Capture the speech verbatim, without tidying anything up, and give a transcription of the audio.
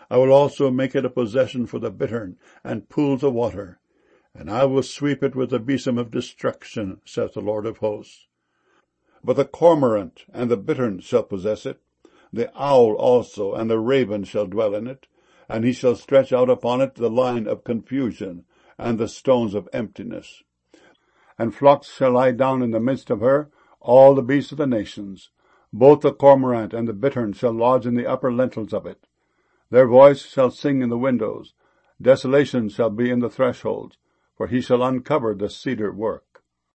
I will also make it a possession for the bittern and pools of water, and I will sweep it with the besom of destruction, saith the Lord of hosts. But the cormorant and the bittern shall possess it, the owl also and the raven shall dwell in it, and he shall stretch out upon it the line of confusion and the stones of emptiness. And flocks shall lie down in the midst of her, all the beasts of the nations. Both the cormorant and the bittern shall lodge in the upper lintels of it. Their voice shall sing in the windows. Desolation shall be in the thresholds, for he shall uncover the cedar work.